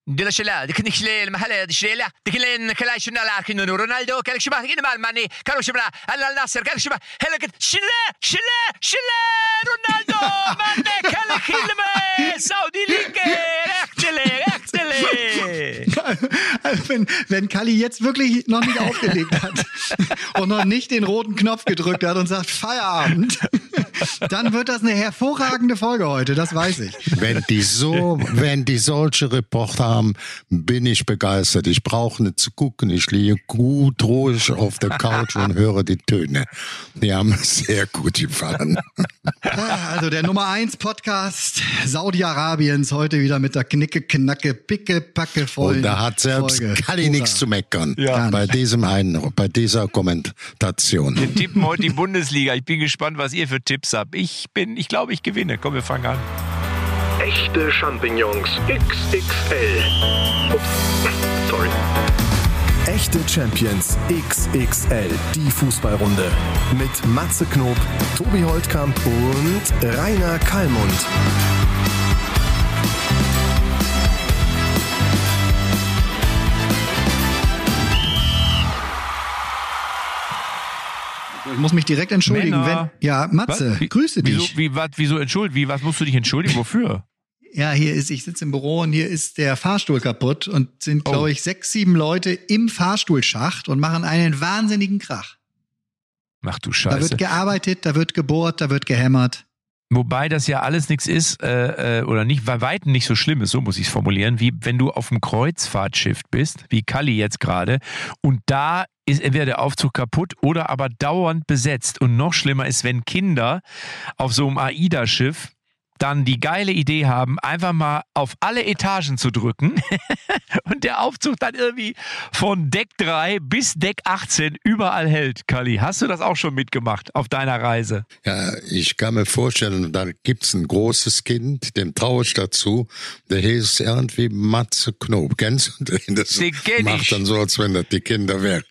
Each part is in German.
دلا شلا ديك نكلي المحل دشريلا ديك كلا شنا لكن رونالدو كان شبه كده مع الماني كانوا شبه الناصر كان شبه هلا شلا رونالدو ماني كان كلمه سعودي لينك Wenn Kalli jetzt wirklich noch nicht aufgelegt hat und noch nicht den roten Knopf gedrückt hat und sagt Feierabend, dann wird das eine hervorragende Folge heute, das weiß ich. Wenn die solche Reporter haben, bin ich begeistert. Ich brauche nicht zu gucken. Ich liege gut ruhig auf der Couch und höre die Töne. Die haben mir sehr gut gefallen. Also der Nummer 1 Podcast Saudi-Arabiens heute wieder mit der Knicke-Knacke, Picke-Packe-Folge. Und da hat selbst Kalli nichts zu meckern bei dieser Kommentation. Wir tippen heute die Bundesliga. Ich bin gespannt, was ihr für Tipps habt. Ich glaube, ich gewinne. Komm, wir fangen an. Echte Champignons XXL. Ups, sorry. Echte Champions XXL, die Fußballrunde. Mit Matze Knob, Tobi Holtkamp und Rainer Kallmund. Ich muss mich direkt entschuldigen. Matze, grüße dich. Wieso entschuldigen? Was musst du dich entschuldigen? Wofür? Ja, ich sitze im Büro und hier ist der Fahrstuhl kaputt und sind, glaube ich, 6, 7 Leute im Fahrstuhlschacht und machen einen wahnsinnigen Krach. Ach du Scheiße. Da wird gearbeitet, da wird gebohrt, da wird gehämmert. Wobei das ja alles nichts ist, oder nicht, bei Weitem nicht so schlimm ist, so muss ich es formulieren, wie wenn du auf dem Kreuzfahrtschiff bist, wie Kalli jetzt gerade, und da ist entweder der Aufzug kaputt oder aber dauernd besetzt. Und noch schlimmer ist, wenn Kinder auf so einem AIDA-Schiff dann die geile Idee haben, einfach mal auf alle Etagen zu drücken und der Aufzug dann irgendwie von Deck 3 bis Deck 18 überall hält. Kalli, hast du das auch schon mitgemacht auf deiner Reise? Ja, ich kann mir vorstellen, da gibt's ein großes Kind, dem traue ich dazu, der hieß irgendwie Matze Knob. Kennst du den? Das den kenn macht ich. Dann so, als wenn das die Kinder wären.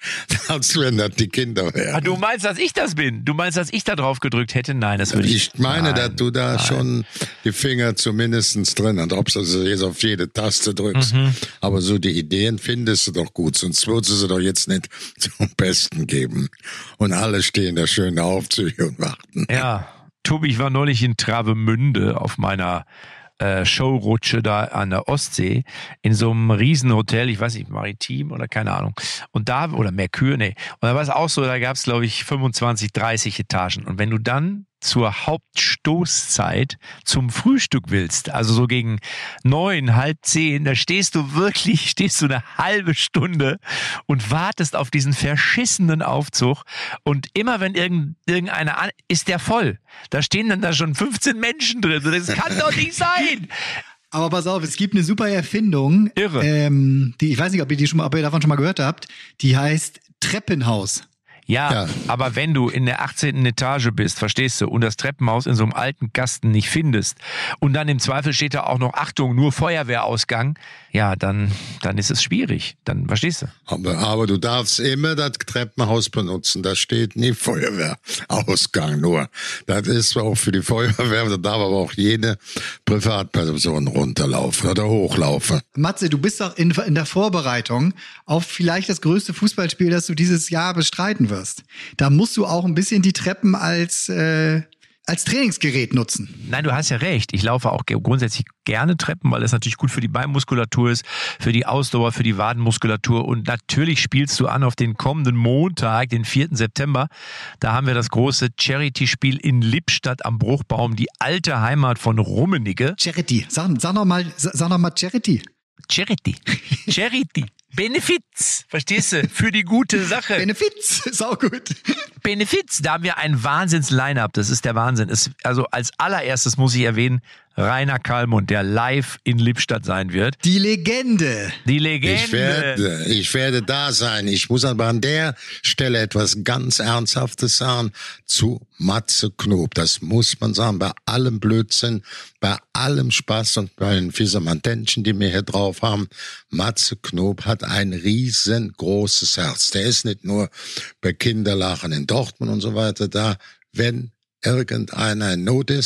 Ah, du meinst, dass ich das bin? Du meinst, dass ich da drauf gedrückt hätte? Nein, das würde ich. Ich meine, dass du da schon die Finger zumindest drin hast, ob du jetzt auf jede Taste drückst. Aber so die Ideen findest du doch gut, sonst würdest du sie doch jetzt nicht zum Besten geben. Und alle stehen da schön in der Aufzüge und warten. Ja, Tobi, ich war neulich in Travemünde auf meiner Showrutsche da an der Ostsee in so einem Riesenhotel, ich weiß nicht, Maritim oder keine Ahnung. Und da, oder Mercure, nee. Und da war es auch so, da gab es, glaube ich, 25, 30 Etagen. Und wenn du dann zur Hauptstoßzeit zum Frühstück willst, also so gegen 9, halb 10, da stehst du eine halbe Stunde und wartest auf diesen verschissenen Aufzug und immer wenn irgendeiner ist der voll. Da stehen dann da schon 15 Menschen drin. Das kann doch nicht sein. Aber pass auf, es gibt eine super Erfindung. Irre. Ich weiß nicht, ob ihr davon schon mal gehört habt. Die heißt Treppenhaus. Ja, aber wenn du in der 18. Etage bist, verstehst du, und das Treppenhaus in so einem alten Kasten nicht findest und dann im Zweifel steht da auch noch, Achtung, nur Feuerwehrausgang, ja, dann ist es schwierig. Dann, verstehst du? Aber du darfst immer das Treppenhaus benutzen. Da steht nie Feuerwehrausgang nur. Das ist auch für die Feuerwehr, da darf aber auch jede Privatperson runterlaufen oder hochlaufen. Matze, du bist doch in der Vorbereitung auf vielleicht das größte Fußballspiel, das du dieses Jahr bestreiten wirst. Da musst du auch ein bisschen die Treppen als Trainingsgerät nutzen. Nein, du hast ja recht. Ich laufe auch grundsätzlich gerne Treppen, weil das natürlich gut für die Beinmuskulatur ist, für die Ausdauer, für die Wadenmuskulatur. Und natürlich spielst du an auf den kommenden Montag, den 4. September. Da haben wir das große Charity-Spiel in Lippstadt am Bruchbaum, die alte Heimat von Rummenigge. Charity. Sag noch mal Charity. Charity. Benefiz, verstehst du? Für die gute Sache. Benefiz, sau gut. Benefiz, da haben wir ein Wahnsinns-Line-Up. Das ist der Wahnsinn. Also als allererstes muss ich erwähnen, Rainer Kallmund, der live in Lippstadt sein wird. Die Legende. Ich werde da sein. Ich muss aber an der Stelle etwas ganz Ernsthaftes sagen zu Matze Knob. Das muss man sagen, bei allem Blödsinn, bei allem Spaß und bei den Fiesermantänchen, die wir hier drauf haben. Matze Knob hat ein riesengroßes Herz. Der ist nicht nur bei Kinderlachen in Dortmund und so weiter da. Wenn irgendeiner in Not ist,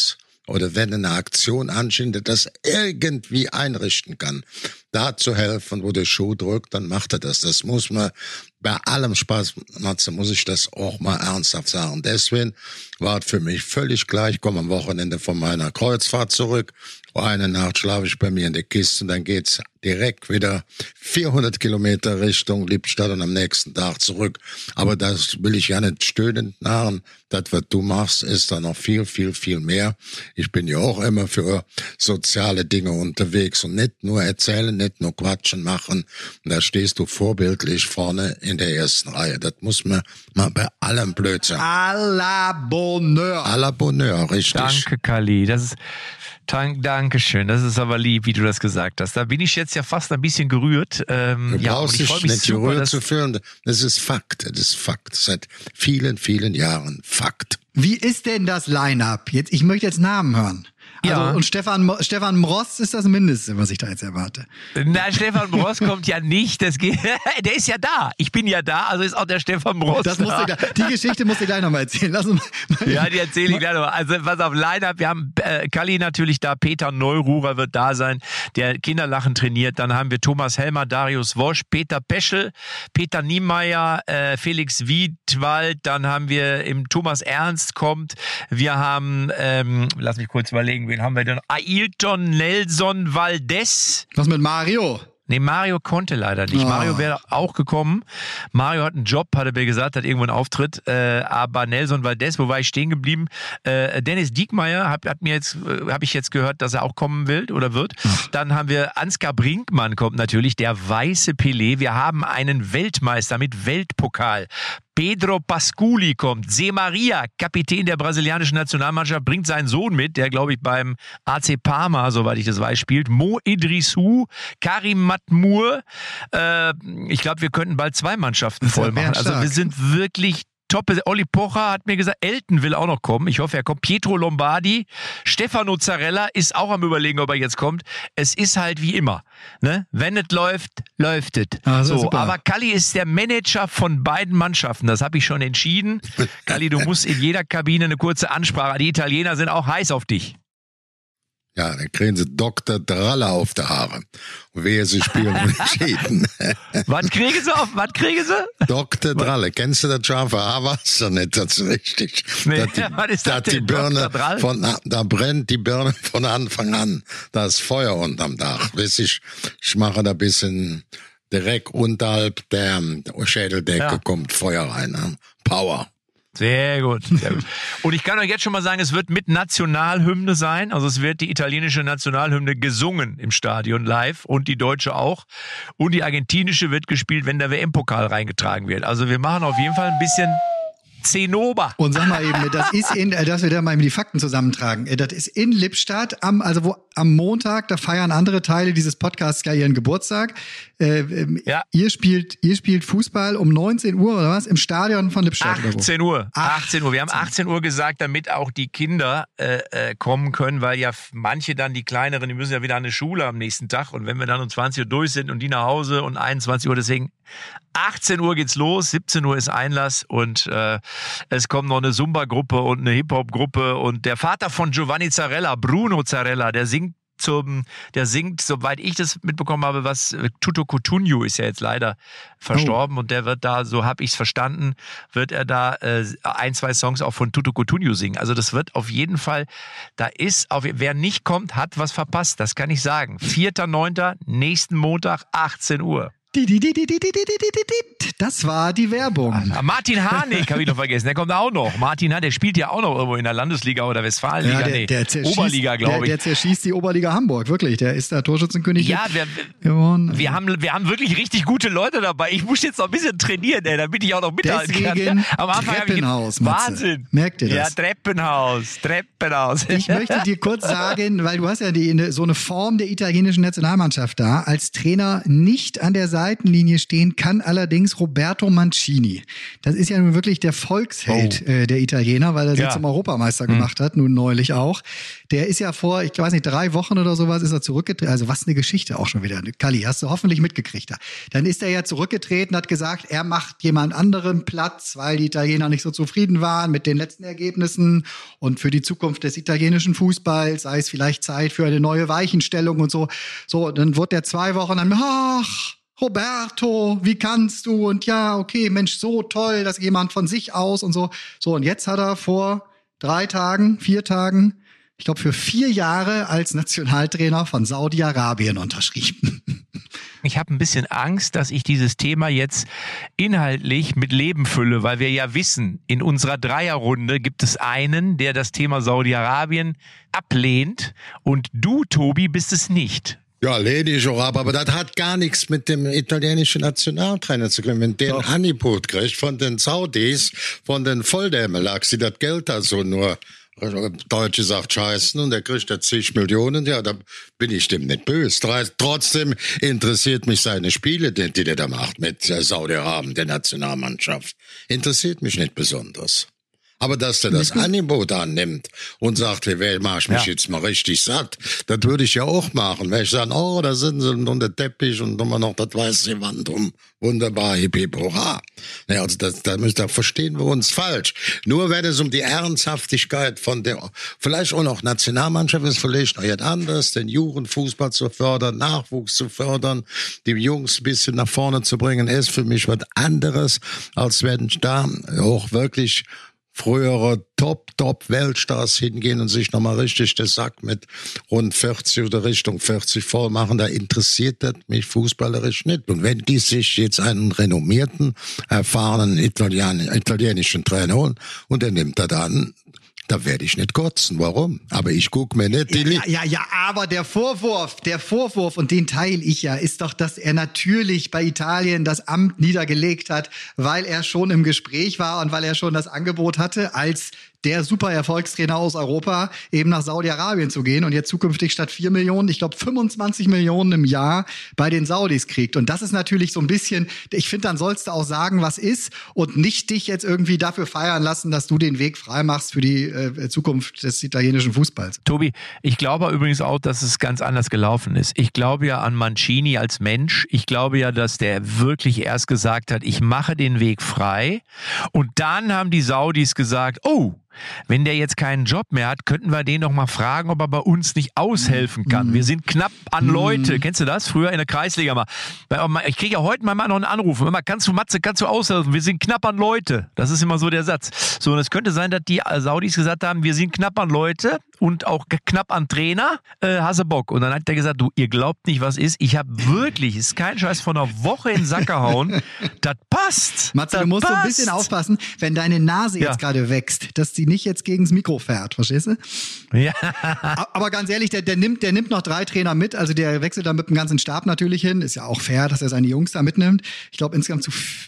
oder wenn eine Aktion ansteht, der das irgendwie einrichten kann, da zu helfen, wo der Schuh drückt, dann macht er das. Das muss man bei allem Spaß, Matze, muss ich das auch mal ernsthaft sagen. Deswegen war es für mich völlig gleich, ich komme am Wochenende von meiner Kreuzfahrt zurück, eine Nacht schlafe ich bei mir in der Kiste und dann geht's direkt wieder 400 Kilometer Richtung Lippstadt und am nächsten Tag zurück. Aber das will ich ja nicht stöhnend nahen. Das, was du machst, ist da noch viel, viel, viel mehr. Ich bin ja auch immer für soziale Dinge unterwegs und nicht nur erzählen, nicht nur quatschen, machen. Und da stehst du vorbildlich vorne in der ersten Reihe. Das muss man mal bei allem Blödsinn. À la Bonheur. À la Bonheur, richtig. Danke, Kali. Das ist Dankeschön. Das ist aber lieb, wie du das gesagt hast. Da bin ich jetzt ja fast ein bisschen gerührt. Du brauchst dich nicht gerührt zu fühlen. Das ist Fakt. Das ist Fakt. Seit vielen, vielen Jahren Fakt. Wie ist denn das Line-Up? Ich möchte jetzt Namen hören. Also, Ja. Und Stefan Mross ist das Mindeste, was ich da jetzt erwarte. Nein, Stefan Mross kommt ja nicht. Das geht, der ist ja da. Ich bin ja da, also ist auch der Stefan Mross Das musst da. du die Geschichte musst du gleich nochmal erzählen. Lass uns mal. Ja, die erzähle ich gleich noch. Also was auf Line-Up, wir haben Kalli natürlich da, Peter Neururer wird da sein, der Kinderlachen trainiert. Dann haben wir Thomas Helmer, Darius Wosch, Peter Peschel, Peter Niemeyer, Felix Wiedwald. Dann haben wir Thomas Ernst kommt. Wir haben, lass mich kurz überlegen, wen haben wir denn? Ailton Nelson Valdez. Was mit Mario? Nee, Mario konnte leider nicht. Oh. Mario wäre auch gekommen. Mario hat einen Job, hat er mir gesagt, hat irgendwo einen Auftritt. Aber Nelson Valdez, wo war ich stehen geblieben? Dennis Diekmeyer habe ich jetzt gehört, dass er auch kommen will oder wird. Dann haben wir Ansgar Brinkmann kommt natürlich, der weiße Pelé. Wir haben einen Weltmeister mit Weltpokal. Pedro Pasculi kommt. Se Maria, Kapitän der brasilianischen Nationalmannschaft, bringt seinen Sohn mit, der, glaube ich, beim AC Parma, soweit ich das weiß, spielt. Mo Idrissou, Karim Matmur. Ich glaube, wir könnten bald 2 Mannschaften voll machen. Also wir sind wirklich top. Olli Pocher hat mir gesagt, Elton will auch noch kommen. Ich hoffe, er kommt. Pietro Lombardi, Stefano Zarella ist auch am Überlegen, ob er jetzt kommt. Es ist halt wie immer. Ne? Wenn es läuft, läuft es. Also so, super. aber Kalli ist der Manager von beiden Mannschaften. Das habe ich schon entschieden. Kalli, du musst in jeder Kabine eine kurze Ansprache. Die Italiener sind auch heiß auf dich. Ja, dann kriegen sie Dr. Dralle auf die Haare. Und wehe, sie spielen unentschieden. Was kriegen sie? Dr. Dralle. Kennst du das scharfe Haarwasser nicht? Das ist richtig. Nee, was ist das denn, Dr. Dralle? Da brennt die Birne von Anfang an. Da ist Feuer unterm Dach. Ich mache da ein bisschen direkt unterhalb der Schädeldecke kommt Feuer rein. Ne? Power. Sehr gut, sehr gut. Und ich kann euch jetzt schon mal sagen, es wird mit Nationalhymne sein. Also es wird die italienische Nationalhymne gesungen im Stadion live und die deutsche auch. Und die argentinische wird gespielt, wenn der WM-Pokal reingetragen wird. Also wir machen auf jeden Fall ein bisschen Zinnober. Und sag mal eben, dass wir da mal eben die Fakten zusammentragen. Das ist in Lippstadt am Montag, da feiern andere Teile dieses Podcasts ja ihren Geburtstag. Ja. Ihr spielt Fußball um 19 Uhr oder was? Im Stadion von Lippstadt. 18 Uhr. 18 Uhr. Wir haben 18 Uhr gesagt, damit auch die Kinder kommen können, weil ja manche dann, die Kleineren, die müssen ja wieder an die Schule am nächsten Tag. Und wenn wir dann um 20 Uhr durch sind und die nach Hause und 21 Uhr, deswegen 18 Uhr geht's los, 17 Uhr ist Einlass und es kommt noch eine Zumba-Gruppe und eine Hip-Hop-Gruppe und der Vater von Giovanni Zarella, Bruno Zarella, der singt, soweit ich das mitbekommen habe, Tuto Cutugno ist ja jetzt leider verstorben und der wird da, so habe ich es verstanden, wird er da 1-2 Songs auch von Tuto Cutugno singen. Also das wird auf jeden Fall, wer nicht kommt, hat was verpasst, das kann ich sagen. 4.9., nächsten Montag, 18 Uhr. Das war die Werbung. Martin Harnik habe ich noch vergessen, der kommt auch noch. Martin Harnik, der spielt ja auch noch irgendwo in der Landesliga oder Westfalenliga, Oberliga, glaube ich. Der zerschießt die Oberliga Hamburg, wirklich. Der ist da Torschützenkönig. Ja, wir haben wirklich richtig gute Leute dabei. Ich muss jetzt noch ein bisschen trainieren, damit ich auch noch mithalten kann. Am Anfang Treppenhaus, Wahnsinn. Merkt ihr das? Ja, Treppenhaus. Ich möchte dir kurz sagen, weil du hast ja so eine Form der italienischen Nationalmannschaft da, als Trainer nicht an der Seite Seitenlinie stehen kann allerdings Roberto Mancini. Das ist ja nun wirklich der Volksheld der Italiener, weil er sich zum Europameister gemacht hat, nun neulich auch. Der ist ja vor, ich weiß nicht, 3 Wochen oder sowas ist er zurückgetreten. Also was eine Geschichte auch schon wieder. Kalli, hast du hoffentlich mitgekriegt. Dann ist er ja zurückgetreten, hat gesagt, er macht jemand anderen Platz, weil die Italiener nicht so zufrieden waren mit den letzten Ergebnissen und für die Zukunft des italienischen Fußballs sei es vielleicht Zeit für eine neue Weichenstellung und so. So, dann wurde er 2 Wochen dann, ach, Roberto, wie kannst du? Und ja, okay, Mensch, so toll, dass jemand von sich aus und so. So, und jetzt hat er vor 4 Tagen, ich glaube für 4 Jahre als Nationaltrainer von Saudi-Arabien unterschrieben. Ich habe ein bisschen Angst, dass ich dieses Thema jetzt inhaltlich mit Leben fülle, weil wir ja wissen, in unserer Dreierrunde gibt es einen, der das Thema Saudi-Arabien ablehnt und du, Tobi, bist es nicht. Ja, lehne ich auch ab, aber das hat gar nichts mit dem italienischen Nationaltrainer zu tun. Wenn der ein Angebot kriegt von den Saudis, von den Volldämmelachs, die das Geld also nur, Deutsche sagt scheißen und der kriegt da 10 Millionen, ja, da bin ich dem nicht böse. Trotzdem interessiert mich seine Spiele, die der da macht mit Saudi-Arabien, der Nationalmannschaft. Interessiert mich nicht besonders. Aber dass der das Angebot annimmt und sagt, hey, mach ich mich jetzt mal richtig satt, das würde ich ja auch machen. Wenn ich sage, oh, da sind sie unter Teppich und immer noch das weiße Wand um. Wunderbar, hippie, hurra. Ja, also da verstehen wir uns falsch. Nur wenn es um die Ernsthaftigkeit von der, vielleicht auch noch Nationalmannschaft ist, vielleicht noch jetzt anders, den Jugendfußball zu fördern, Nachwuchs zu fördern, die Jungs ein bisschen nach vorne zu bringen, ist für mich was anderes, als wenn ich da auch wirklich frühere Top-Weltstars hingehen und sich nochmal richtig den Sack mit rund 40 oder Richtung 40 voll machen, da interessiert das mich fußballerisch nicht. Und wenn die sich jetzt einen renommierten, erfahrenen italienischen Trainer holen und der nimmt das an, da werde ich nicht kotzen. Warum? Aber ich gucke mir nicht die aber der Vorwurf, und den teile ich ja, ist doch, dass er natürlich bei Italien das Amt niedergelegt hat, weil er schon im Gespräch war und weil er schon das Angebot hatte, als der super Erfolgstrainer aus Europa eben nach Saudi-Arabien zu gehen und jetzt zukünftig statt 4 Millionen, ich glaube 25 Millionen im Jahr bei den Saudis kriegt. Und das ist natürlich so ein bisschen, ich finde, dann sollst du auch sagen, was ist und nicht dich jetzt irgendwie dafür feiern lassen, dass du den Weg frei machst für die Zukunft des italienischen Fußballs. Tobi, ich glaube übrigens auch, dass es ganz anders gelaufen ist. Ich glaube ja an Mancini als Mensch. Ich glaube ja, dass der wirklich erst gesagt hat, ich mache den Weg frei. Und dann haben die Saudis gesagt, oh, wenn der jetzt keinen Job mehr hat, könnten wir den noch mal fragen, ob er bei uns nicht aushelfen kann. Wir sind knapp an Leute. Kennst du das? Früher in der Kreisliga mal. Ich kriege ja heute mal noch einen Anruf. Immer, kannst du aushelfen? Wir sind knapp an Leute. Das ist immer so der Satz. So, und es könnte sein, dass die Saudis gesagt haben, wir sind knapp an Leute und auch knapp an Trainer. Hast du Bock? Und dann hat der gesagt, du, ihr glaubt nicht, was ist. Ich habe wirklich, ist kein Scheiß, von einer Woche in den Sack gehauen. Das passt. Matze, du musst so ein bisschen aufpassen, wenn deine Nase jetzt gerade wächst, dass die nicht jetzt gegens Mikro fährt, verstehst du? Ja. Aber ganz ehrlich, der nimmt noch 3 Trainer mit, also der wechselt da mit dem ganzen Stab natürlich hin, ist ja auch fair, dass er seine Jungs da mitnimmt. Ich glaube insgesamt zu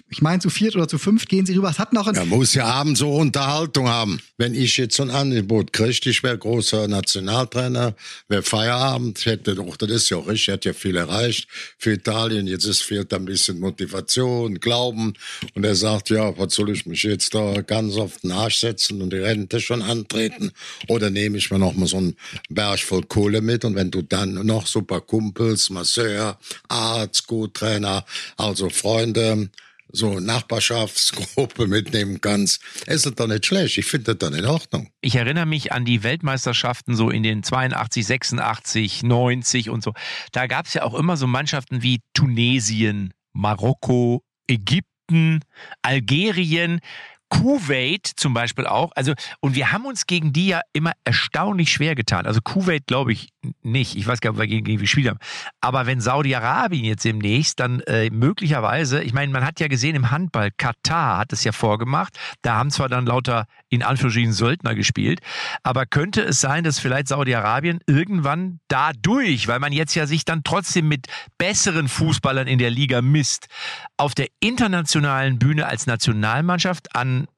4 oder zu 5 gehen sie rüber. Es hat noch er muss ja abends so Unterhaltung haben. Wenn ich jetzt so ein Angebot kriege, ich wäre großer Nationaltrainer, wäre Feierabend, hätte doch, das ist ja auch richtig, hat ja viel erreicht für Italien, jetzt fehlt da ein bisschen Motivation, Glauben und er sagt, ja, was soll ich mich jetzt da ganz auf den Arsch setzen und die Rente schon antreten oder nehme ich mir noch mal so einen Berg voll Kohle mit und wenn du dann noch super Kumpels, Masseur, Arzt, Co-Trainer, also Freunde, so Nachbarschaftsgruppe mitnehmen kannst, ist das doch nicht schlecht. Ich finde das dann in Ordnung. Ich erinnere mich an die Weltmeisterschaften so in den 82, 86, 90 und so. Da gab es ja auch immer so Mannschaften wie Tunesien, Marokko, Ägypten, Algerien, Kuwait zum Beispiel auch. Also, und wir haben uns gegen die ja immer erstaunlich schwer getan. Also Kuwait glaube ich nicht. Ich weiß gar nicht, ob wir gegen die gespielt haben. Aber wenn Saudi-Arabien jetzt demnächst, dann möglicherweise, ich meine, man hat ja gesehen im Handball, Katar hat es ja vorgemacht. Da haben zwar dann lauter in Anführungsstrichen Söldner gespielt, aber könnte es sein, dass vielleicht Saudi-Arabien irgendwann dadurch, weil man jetzt ja sich dann trotzdem mit besseren Fußballern in der Liga misst, auf der internationalen Bühne als Nationalmannschaft an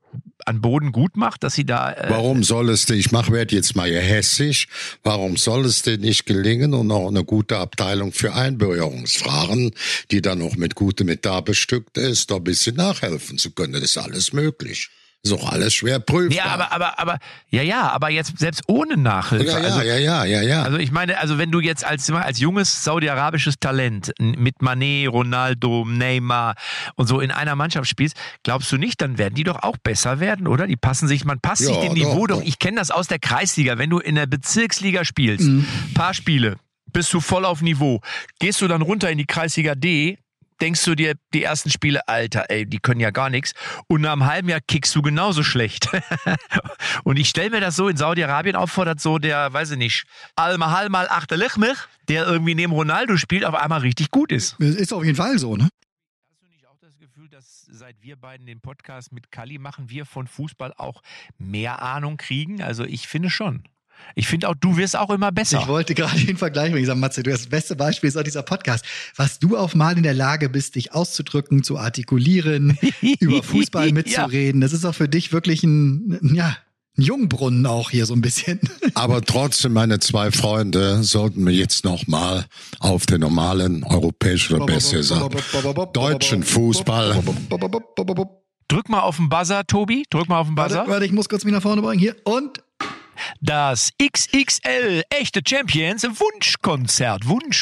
an Boden gut macht, dass sie da... Warum soll es dir, werde jetzt mal hier hessisch, warum soll es dir nicht gelingen und auch eine gute Abteilung für Einbürgerungsfragen, die dann noch mit gutem Etat bestückt ist, da ein bisschen nachhelfen zu können? Das ist alles möglich. Ist auch alles schwer prüfbar. Ja, aber jetzt selbst ohne Nachhilfe. Ja. Also ich meine, wenn du jetzt als junges saudi-arabisches Talent mit Mané, Ronaldo, Neymar und so in einer Mannschaft spielst, glaubst du nicht, dann werden die doch auch besser werden, oder? Man passt sich dem Niveau doch. Ich kenne das aus der Kreisliga, wenn du in der Bezirksliga spielst, paar Spiele, bist du voll auf Niveau. Gehst du dann runter in die Kreisliga D, denkst du dir, die ersten Spiele, Alter, ey, die können ja gar nichts. Und nach einem halben Jahr kickst du genauso schlecht. Und ich stelle mir das so, in Saudi-Arabien auffordert so der, weiß ich nicht, Al-Mahal mal Achtelechmich, der irgendwie neben Ronaldo spielt, auf einmal richtig gut ist. Ist auf jeden Fall so, ne? Hast du nicht auch das Gefühl, dass seit wir beiden den Podcast mit Kalli machen, wir von Fußball auch mehr Ahnung kriegen? Also ich finde schon. Ich finde auch, du wirst auch immer besser. Ich wollte gerade den Vergleich bringen. Ich sage, Matze, das beste Beispiel ist auch dieser Podcast. Was du auf mal in der Lage bist, dich auszudrücken, zu artikulieren, über Fußball mitzureden. Das ist auch für dich wirklich ein Jungbrunnen auch hier so ein bisschen. Aber trotzdem, meine zwei Freunde sollten wir jetzt nochmal auf den normalen europäischen oder besser gesagt deutschen Fußball. Drück mal auf den Buzzer, Tobi. Drück mal auf den Buzzer. Warte, ich muss kurz mich nach vorne bringen. Hier und... Das XXL Echte Champions Wunschkonzert.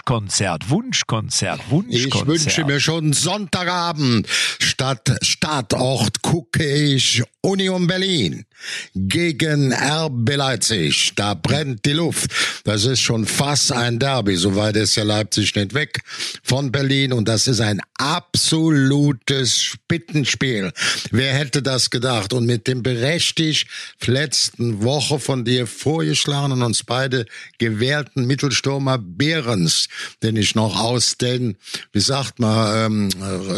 Ich wünsche mir schon Sonntagabend. Statt Startort gucke ich Union Berlin gegen RB Leipzig. Da brennt die Luft. Das ist schon fast ein Derby. Soweit ist ja Leipzig nicht weg von Berlin. Und das ist ein absolutes Spitzenspiel. Wer hätte das gedacht? Und mit dem berechtigt letzten Woche von dir vorgeschlagenen, uns beide gewählten Mittelstürmer Behrens, den ich noch aus den, wie sagt man,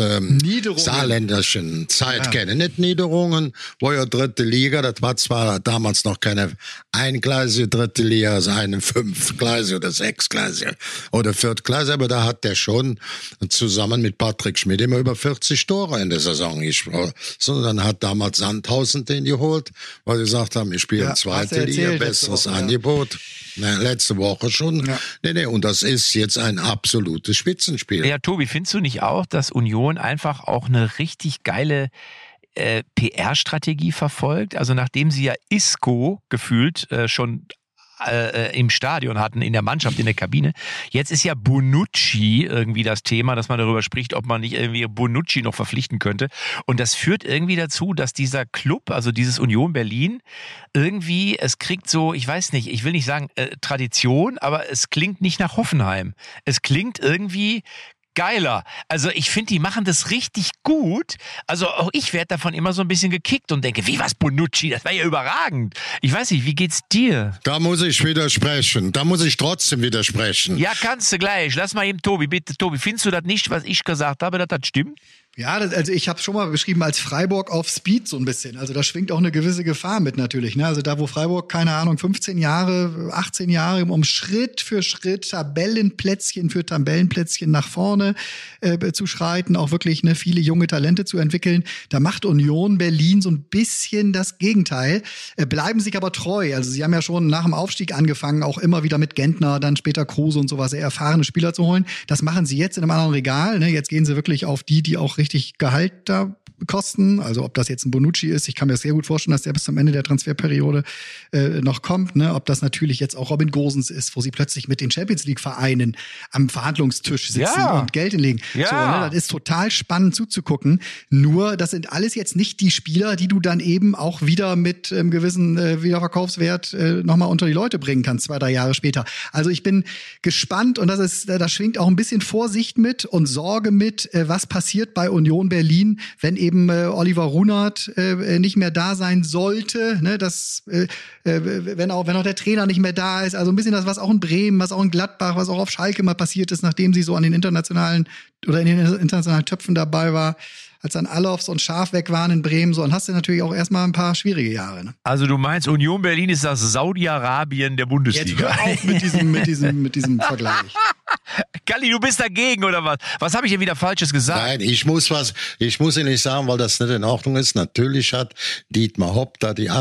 saarländischen Zeit kenne. Nicht Niederungen, wo ja dritte Liga, das war zwar damals noch keine eingleisige dritte Liga, also eine fünfgleisige oder sechsgleisige oder viertgleisige, aber da hat der schon zusammen mit Patrick Schmidt immer über 40 Tore in der Saison gespielt. Sondern hat damals Sandhausen den geholt, weil sie gesagt haben, wir spielen zweite Liga, besseres Angebot. Letzte Woche schon. Ja. Nee, und das ist jetzt ein absolutes Spitzenspiel. Ja, Tobi, findest du nicht auch, dass Union einfach auch eine richtig geile PR-Strategie verfolgt? Also nachdem sie ja Isco gefühlt schon im Stadion hatten, in der Mannschaft, in der Kabine. Jetzt ist ja Bonucci irgendwie das Thema, dass man darüber spricht, ob man nicht irgendwie Bonucci noch verpflichten könnte. Und das führt irgendwie dazu, dass dieser Club, also dieses Union Berlin, irgendwie, es kriegt so, ich weiß nicht, ich will nicht sagen Tradition, aber es klingt nicht nach Hoffenheim. Es klingt irgendwie geiler. Also ich finde, die machen das richtig gut. Also auch ich werde davon immer so ein bisschen gekickt und denke, wie was Bonucci, das war ja überragend. Ich weiß nicht, wie geht's dir? Da muss ich widersprechen. Da muss ich trotzdem widersprechen. Ja, kannst du gleich. Lass mal eben Tobi, bitte Tobi, findest du das nicht, was ich gesagt habe, dass das stimmt? Ja, also ich habe schon mal beschrieben als Freiburg auf Speed so ein bisschen. Also da schwingt auch eine gewisse Gefahr mit natürlich. Ne? Also da, wo Freiburg, keine Ahnung, 15 Jahre, 18 Jahre, um Schritt für Schritt Tabellenplätzchen für Tabellenplätzchen nach vorne zu schreiten, auch wirklich viele junge Talente zu entwickeln. Da macht Union Berlin so ein bisschen das Gegenteil. Bleiben sich aber treu. Also sie haben ja schon nach dem Aufstieg angefangen, auch immer wieder mit Gentner, dann später Kruse und sowas, sehr erfahrene Spieler zu holen. Das machen sie jetzt in einem anderen Regal. Ne? Jetzt gehen sie wirklich auf die auch richtig Gehalt da kosten, also ob das jetzt ein Bonucci ist, ich kann mir das sehr gut vorstellen, dass der bis zum Ende der Transferperiode noch kommt, ne? Ob das natürlich jetzt auch Robin Gosens ist, wo sie plötzlich mit den Champions-League-Vereinen am Verhandlungstisch sitzen und Geld hinlegen. Ja. So, ne? Das ist total spannend zuzugucken, nur das sind alles jetzt nicht die Spieler, die du dann eben auch wieder mit gewissen Wiederverkaufswert nochmal unter die Leute bringen kannst, 2-3 Jahre später. Also ich bin gespannt und da schwingt auch ein bisschen Vorsicht mit und Sorge mit, was passiert bei Union Berlin, wenn eben Oliver Runert nicht mehr da sein sollte, ne, wenn auch der Trainer nicht mehr da ist, also ein bisschen das, was auch in Bremen, was auch in Gladbach, was auch auf Schalke mal passiert ist, nachdem sie so an den internationalen oder in den internationalen Töpfen dabei war, als dann Alofs und Scharf weg waren in Bremen, so, dann hast du natürlich auch erstmal ein paar schwierige Jahre. Ne? Also du meinst, Union Berlin ist das Saudi-Arabien der Bundesliga. Jetzt hör auf mit diesem Vergleich. Galli, du bist dagegen, oder was? Was habe ich denn wieder Falsches gesagt? Nein, ich muss Ihnen sagen, weil das nicht in Ordnung ist. Natürlich hat Dietmar Hopp da die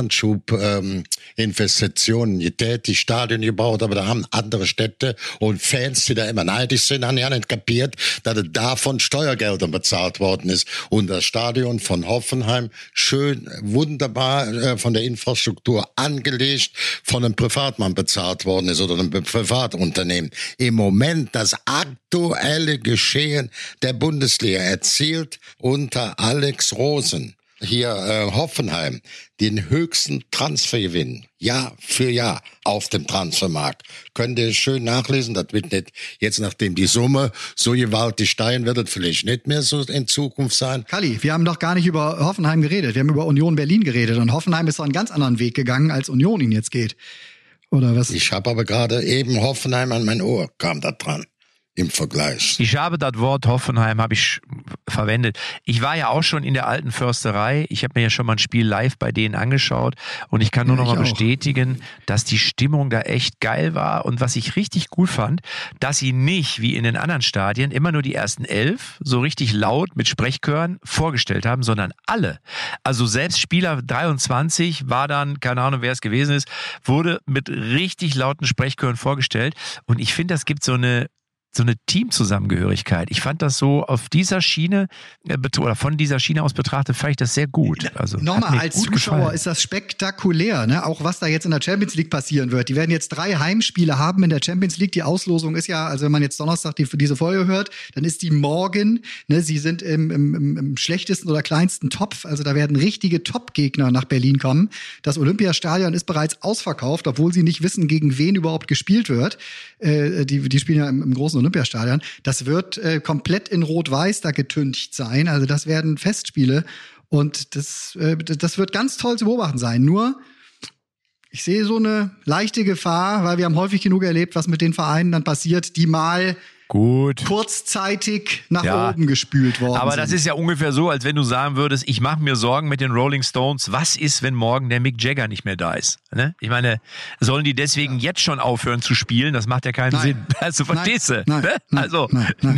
Anschubinvestitionen getätigt, Stadion gebaut, aber da haben andere Städte und Fans, die da immer neidisch sind, haben ja nicht kapiert, dass es da von Steuergeldern bezahlt worden ist. Und das Stadion von Hoffenheim schön, wunderbar von der Infrastruktur angelegt, von einem Privatmann bezahlt worden ist oder einem Privatunternehmen. Im Moment das aktuelle Geschehen der Bundesliga erzielt unter Alex Rosen hier Hoffenheim den höchsten Transfergewinn Jahr für Jahr auf dem Transfermarkt. Könnt ihr schön nachlesen, das wird nicht jetzt, nachdem die Summe so gewaltig steigen wird, das vielleicht nicht mehr so in Zukunft sein. Kalli, wir haben doch gar nicht über Hoffenheim geredet, wir haben über Union Berlin geredet und Hoffenheim ist doch einen ganz anderen Weg gegangen, als Union ihn jetzt geht. Oder was? Ich habe aber gerade eben Hoffenheim an mein Ohr, kam da dran. Im Vergleich. Ich habe das Wort Hoffenheim verwendet. Ich war ja auch schon in der alten Försterei. Ich habe mir ja schon mal ein Spiel live bei denen angeschaut und ich kann nur noch mal bestätigen, dass die Stimmung da echt geil war und was ich richtig gut fand, dass sie nicht wie in den anderen Stadien immer nur die ersten 11 so richtig laut mit Sprechchören vorgestellt haben, sondern alle. Also selbst Spieler 23 war dann, keine Ahnung wer es gewesen ist, wurde mit richtig lauten Sprechchören vorgestellt und ich finde, das gibt so eine Teamzusammengehörigkeit. Ich fand das so auf dieser Schiene oder von dieser Schiene aus betrachtet, fand ich das sehr gut. Also nochmal, als Zuschauer ist das spektakulär, ne? Auch was da jetzt in der Champions League passieren wird. Die werden jetzt 3 Heimspiele haben in der Champions League. Die Auslosung ist ja, also wenn man jetzt Donnerstag diese Folge hört, dann ist die morgen. Ne? Sie sind im schlechtesten oder kleinsten Topf. Also da werden richtige Top-Gegner nach Berlin kommen. Das Olympiastadion ist bereits ausverkauft, obwohl sie nicht wissen, gegen wen überhaupt gespielt wird. Die spielen ja im großen Olympiastadion. Das wird komplett in Rot-Weiß da getüncht sein. Also das werden Festspiele und das wird ganz toll zu beobachten sein. Nur, ich sehe so eine leichte Gefahr, weil wir haben häufig genug erlebt, was mit den Vereinen dann passiert, die mal kurzzeitig nach oben gespült worden aber sind. Das ist ja ungefähr so, als wenn du sagen würdest, ich mache mir Sorgen mit den Rolling Stones. Was ist, wenn morgen der Mick Jagger nicht mehr da ist? Ne? Ich meine, sollen die deswegen jetzt schon aufhören zu spielen? Das macht ja keinen Sinn. Also verstehst du? Nein. Also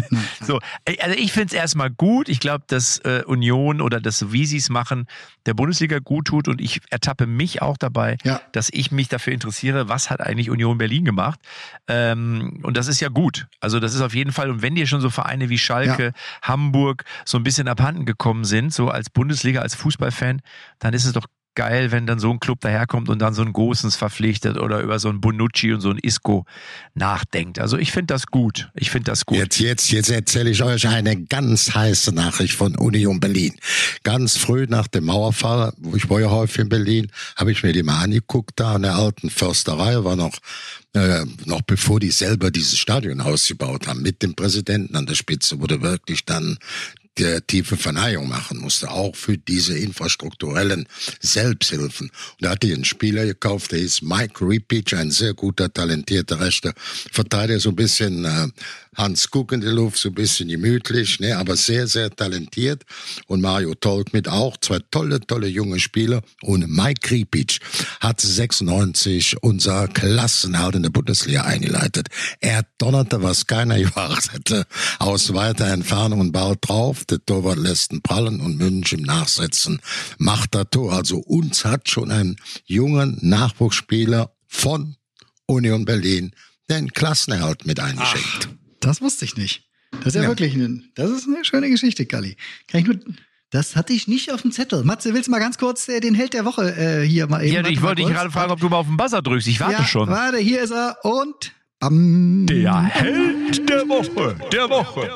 ich finde es erstmal gut. Ich glaube, dass Union oder das, wie sie es machen, der Bundesliga gut tut und ich ertappe mich auch dabei, dass ich mich dafür interessiere, was hat eigentlich Union Berlin gemacht? Und das ist ja gut. Also das ist auf jeden Fall, und wenn dir schon so Vereine wie Schalke, Hamburg so ein bisschen abhanden gekommen sind, so als Bundesliga, als Fußballfan, dann ist es doch geil, wenn dann so ein Club daherkommt und dann so einen Gosens verpflichtet oder über so einen Bonucci und so einen Isco nachdenkt. Also ich finde das gut. Jetzt erzähle ich euch eine ganz heiße Nachricht von Union Berlin. Ganz früh nach dem Mauerfall, ich war ja häufig in Berlin, habe ich mir die mal angeguckt, da an der alten Försterei, war noch bevor die selber dieses Stadion ausgebaut haben, mit dem Präsidenten an der Spitze, wurde wirklich dann der tiefe Verneihung machen musste, auch für diese infrastrukturellen Selbsthilfen. Und da hat die einen Spieler gekauft, der hieß Mike Repic, ein sehr guter, talentierter rechter Verteidiger, so ein bisschen Hans Kuck in der Luft, so ein bisschen gemütlich, ne, aber sehr, sehr talentiert. Und Mario Tolk mit auch, 2 tolle junge Spieler. Und Mike Repic hat 96 unser Klassenerhalt in der Bundesliga eingeleitet. Er donnerte, was keiner gewartet hätte, aus weiter Entfernung und Ball drauf. Der Torwart lässt ihn prallen und München im Nachsetzen macht das Tor. Also uns hat schon ein junger Nachwuchsspieler von Union Berlin den Klassenerhalt mit eingeschenkt. Das wusste ich nicht. Das ist ja wirklich das ist eine schöne Geschichte, Kalli. Das hatte ich nicht auf dem Zettel. Matze, willst du mal ganz kurz den Held der Woche hier mal eben? Ja, ich wollte dich gerade fragen, ob du mal auf den Buzzer drückst. Ich warte schon. Warte, hier ist er und der Held der Woche. Der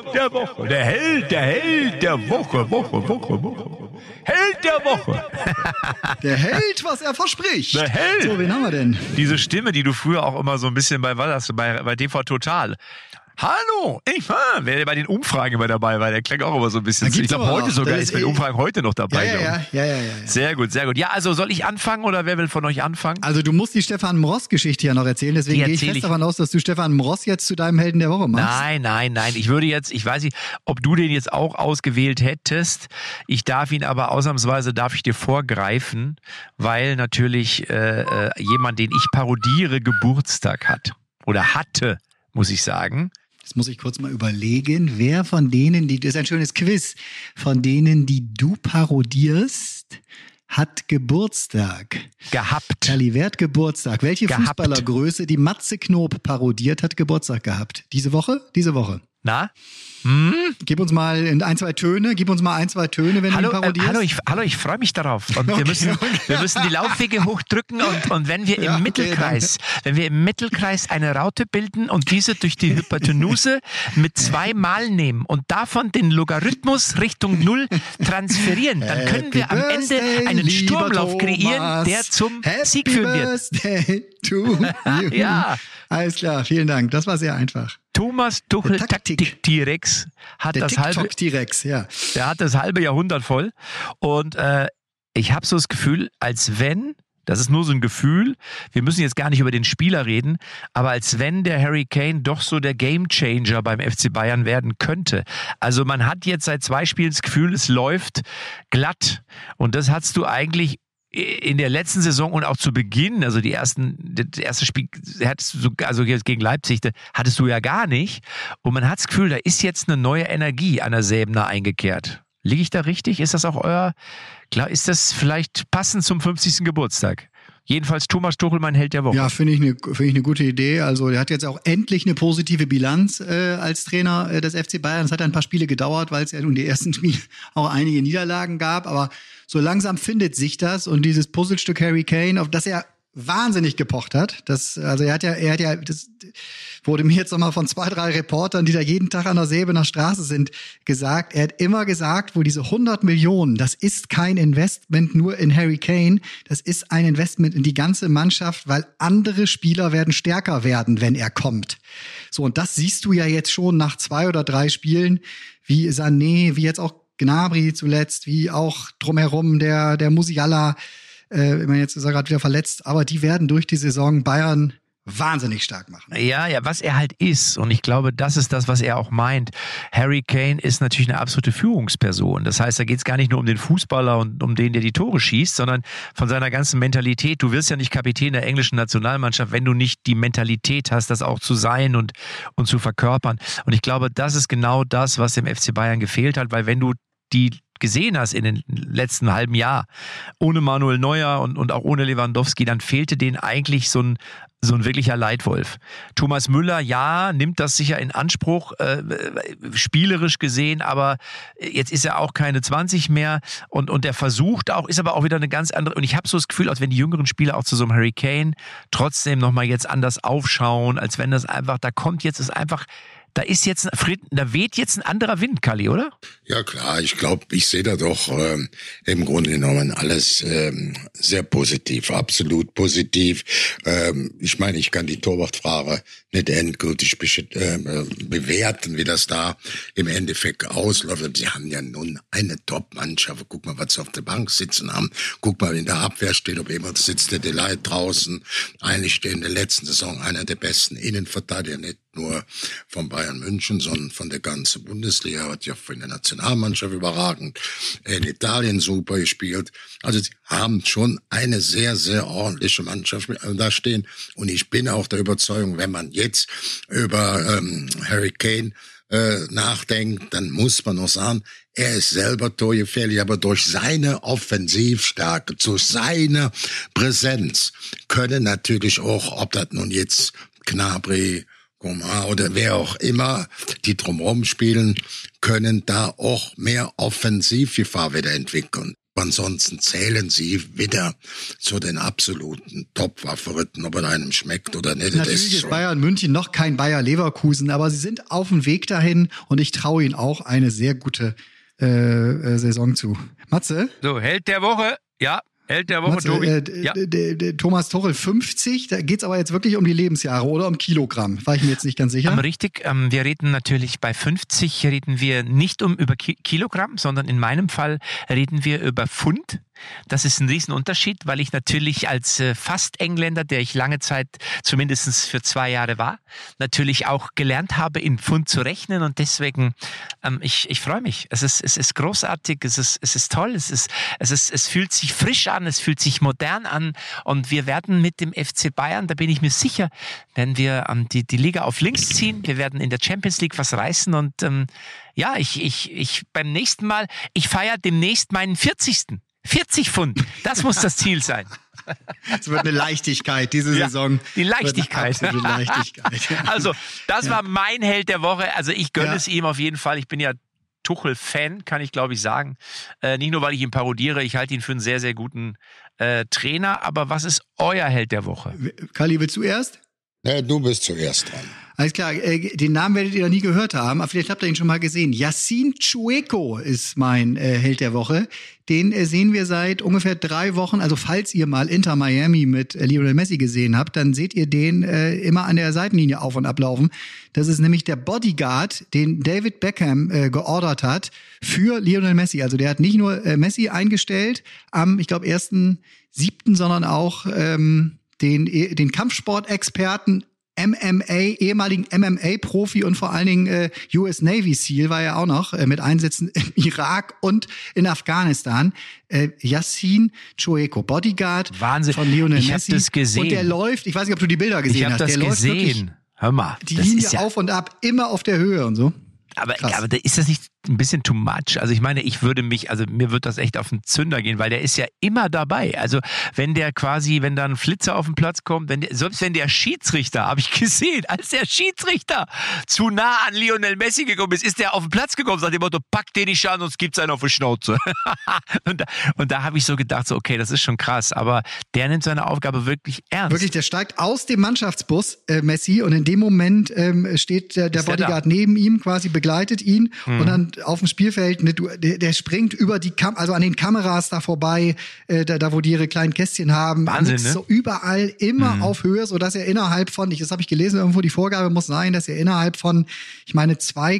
Held der Woche. Held der Woche. Der Held, was er verspricht. Der Held. So, wen haben wir denn? Diese Stimme, die du früher auch immer so ein bisschen bei TV Total. Hallo, wer bei den Umfragen immer dabei war, der klang auch immer so ein bisschen. Ich glaube, heute sogar ist bei den Umfragen heute noch dabei. Ja. Sehr gut. Ja, also soll ich anfangen oder wer will von euch anfangen? Also du musst die Stefan Mross-Geschichte ja noch erzählen, deswegen gehe ich fest davon aus, dass du Stefan Mross jetzt zu deinem Helden der Woche machst. Nein. Ich weiß nicht, ob du den jetzt auch ausgewählt hättest. Ich darf dir vorgreifen, weil natürlich jemand, den ich parodiere, Geburtstag hat oder hatte, muss ich sagen. Jetzt muss ich kurz mal überlegen, wer von denen, das ist ein schönes Quiz, von denen, die du parodierst, hat Geburtstag. Gehabt. Kalli, wer hat Geburtstag? Welche Gehabt. Fußballergröße, die Matze Knob parodiert, hat Geburtstag gehabt? Diese Woche? Diese Woche. Na? Gib uns mal ein, zwei Töne, wenn du ihn parodierst. Hallo, ich freue mich darauf. Und wir müssen die Laufwege hochdrücken und wenn wir im Mittelkreis eine Raute bilden und diese durch die Hypotenuse mit 2 Mal nehmen und davon den Logarithmus Richtung 0 transferieren, dann können wir am Ende einen Sturmlauf kreieren, der zum Sieg führen wird. Ja. Alles klar, vielen Dank. Das war sehr einfach. Thomas Tuchel, Taktik-T-Rex, hat der das halbe T-Rex, ja. Der hat das halbe Jahrhundert voll. Und ich habe so das Gefühl, als wenn, das ist nur so ein Gefühl, wir müssen jetzt gar nicht über den Spieler reden, aber als wenn der Harry Kane doch so der Gamechanger beim FC Bayern werden könnte. Also man hat jetzt seit 2 Spielen das Gefühl, es läuft glatt. Und das hattest du eigentlich in der letzten Saison und auch zu Beginn, also das erste Spiel hattest du, also jetzt gegen Leipzig, hattest du ja gar nicht. Und man hat das Gefühl, da ist jetzt eine neue Energie an der Säbener eingekehrt. Liege ich da richtig? Ist das auch ist das vielleicht passend zum 50. Geburtstag? Jedenfalls Thomas Tuchel, mein Held der Woche. Ja, finde ich eine gute Idee. Also der hat jetzt auch endlich eine positive Bilanz als Trainer des FC Bayern. Es hat ein paar Spiele gedauert, weil es ja nun die ersten Spiele auch einige Niederlagen gab. Aber so langsam findet sich das und dieses Puzzlestück Harry Kane, auf das er wahnsinnig gepocht hat. Das wurde mir jetzt nochmal von 2, 3 Reportern, die da jeden Tag an der Säbener Straße sind, gesagt. Er hat immer gesagt, wohl diese 100 Millionen, das ist kein Investment nur in Harry Kane, das ist ein Investment in die ganze Mannschaft, weil andere Spieler werden stärker werden, wenn er kommt. So, und das siehst du ja jetzt schon nach 2 oder 3 Spielen, wie Sané, wie jetzt auch Gnabry zuletzt, wie auch drumherum der Musiala. Ich meine, jetzt ist er gerade wieder verletzt, aber die werden durch die Saison Bayern wahnsinnig stark machen. Ja, was er halt ist, und ich glaube, das ist das, was er auch meint. Harry Kane ist natürlich eine absolute Führungsperson. Das heißt, da geht es gar nicht nur um den Fußballer und um den, der die Tore schießt, sondern von seiner ganzen Mentalität. Du wirst ja nicht Kapitän der englischen Nationalmannschaft, wenn du nicht die Mentalität hast, das auch zu sein und zu verkörpern. Und ich glaube, das ist genau das, was dem FC Bayern gefehlt hat, weil wenn du die gesehen hast in den letzten halben Jahr, ohne Manuel Neuer und auch ohne Lewandowski, dann fehlte denen eigentlich so ein wirklicher Leitwolf. Thomas Müller, ja, nimmt das sicher in Anspruch, spielerisch gesehen, aber jetzt ist er auch keine 20 mehr und der versucht auch, ist aber auch wieder eine ganz andere, und ich habe so das Gefühl, als wenn die jüngeren Spieler auch zu so einem Harry Kane trotzdem nochmal jetzt anders aufschauen, als wenn das einfach, da weht jetzt ein anderer Wind, Kalli, oder? Ja klar, ich glaube, ich sehe da doch im Grunde genommen alles sehr positiv, absolut positiv. Ich meine, ich kann die Torwartfrage nicht endgültig bewerten, wie das da im Endeffekt ausläuft. Sie haben ja nun eine Top-Mannschaft. Guck mal, was sie auf der Bank sitzen haben. Guck mal, in der Abwehr steht, ob jemand sitzt, der Delight draußen. Eigentlich in der letzten Saison einer der besten Innenverteidiger, nicht nur von Bayern München, sondern von der ganzen Bundesliga, hat ja für eine Nationalmannschaft überragend in Italien super gespielt. Also sie haben schon eine sehr, sehr ordentliche Mannschaft da stehen. Und ich bin auch der Überzeugung, wenn man jetzt über Harry Kane nachdenkt, dann muss man noch sagen, er ist selber torgefährlich, aber durch seine Offensivstärke, durch seine Präsenz können natürlich auch, ob das nun jetzt Gnabry oder wer auch immer, die drumherum spielen, können da auch mehr Offensivgefahr wieder entwickeln. Ansonsten zählen sie wieder zu den absoluten Top-Favoriten, ob er einem schmeckt oder nicht. Natürlich ist Bayern München noch kein Bayer Leverkusen, aber sie sind auf dem Weg dahin und ich traue ihnen auch eine sehr gute Saison zu. Matze? So, Held der Woche, ja. Held der Woche, Tobi. Thomas Tuchel 50, da geht's aber jetzt wirklich um die Lebensjahre oder um Kilogramm, war ich mir jetzt nicht ganz sicher. Richtig, wir reden natürlich bei 50, reden wir nicht über Kilogramm, sondern in meinem Fall reden wir über Pfund. Das ist ein Riesenunterschied, weil ich natürlich als fast Engländer, der ich lange Zeit, zumindest für 2 Jahre war, natürlich auch gelernt habe, in Pfund zu rechnen und deswegen, ich freue mich. Es ist großartig, es ist toll, es fühlt sich frisch an, es fühlt sich modern an und wir werden mit dem FC Bayern, da bin ich mir sicher, werden wir die Liga auf links ziehen, wir werden in der Champions League was reißen und ja, ich beim nächsten Mal, ich feiere demnächst meinen 40. 40 Pfund, das muss das Ziel sein. Es wird eine Leichtigkeit diese Saison. Die Leichtigkeit. Absolute Leichtigkeit. Also, das war mein Held der Woche. Also, ich gönne es ihm auf jeden Fall. Ich bin ja Tuchel-Fan, kann ich glaube ich sagen. Nicht nur, weil ich ihn parodiere, ich halte ihn für einen sehr, sehr guten Trainer. Aber was ist euer Held der Woche? Kali, willst du erst? Ja, du bist zuerst dran. Alles klar, den Namen werdet ihr noch nie gehört haben, aber vielleicht habt ihr ihn schon mal gesehen. Yassine Chueko ist mein Held der Woche. Den sehen wir seit ungefähr 3 Wochen. Also falls ihr mal Inter Miami mit Lionel Messi gesehen habt, dann seht ihr den immer an der Seitenlinie auf- und ablaufen. Das ist nämlich der Bodyguard, den David Beckham geordert hat für Lionel Messi. Also der hat nicht nur Messi eingestellt am, ich glaube, 1.7., sondern auch den Kampfsportexperten ehemaligen MMA-Profi und vor allen Dingen US Navy SEAL war er auch noch mit Einsätzen im Irak und in Afghanistan. Yassine Chueko, Bodyguard Wahnsinn. von Lionel Messi. Ich habe das gesehen. Und der läuft, ich weiß nicht, ob du die Bilder gesehen hast. Ich habe das gesehen. Hör mal. Die Linie auf und ab, immer auf der Höhe und so. Aber ist das nicht ein bisschen too much? Also ich meine, mir wird das echt auf den Zünder gehen, weil der ist ja immer dabei. Also wenn da ein Flitzer auf den Platz kommt, selbst wenn der Schiedsrichter, habe ich gesehen, als der Schiedsrichter zu nah an Lionel Messi gekommen ist der auf den Platz gekommen, nach dem Motto, pack den nicht an, sonst gibt's einen auf die Schnauze. und da habe ich so gedacht, so, okay, das ist schon krass, aber der nimmt seine Aufgabe wirklich ernst. Wirklich, der steigt aus dem Mannschaftsbus, Messi, und in dem Moment steht der Bodyguard neben ihm, quasi begleitet ihn und dann auf dem Spielfeld, der springt über also an den Kameras da vorbei, da wo die ihre kleinen Kästchen haben. Wahnsinn, ne? So überall immer auf Höhe, sodass er innerhalb von, das habe ich gelesen irgendwo, die Vorgabe muss sein, dass er innerhalb von, ich meine,